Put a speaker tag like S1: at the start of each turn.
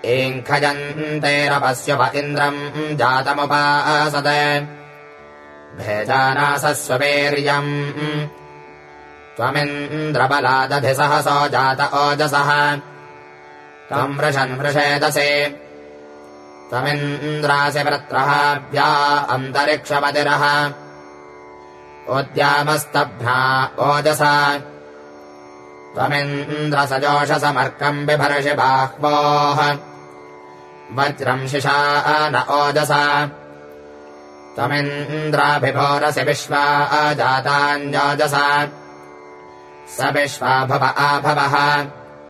S1: एङ्खजन्तेरपस्युप इन्द्रम् जातमुपासते भेजानासस्ववीर्यम् त्वमिन्द्रबलादधि सहसो जात ओजसः त्वम् वृषन् वृषेदसे त्वमिन्द्रासि वृत्रहाभ्या अन्तरिक्षमतिरः उद्यामस्तभ्ना ओजसा त्वमिन्द्रसजोषसमर्कम् बिभर्षि बाह्वोः वज्रम् शिशा न ओजसा त्वमिन्द्राभिभोरसि विश्वा जाताञ्जोजसा स विश्वा भव आभवः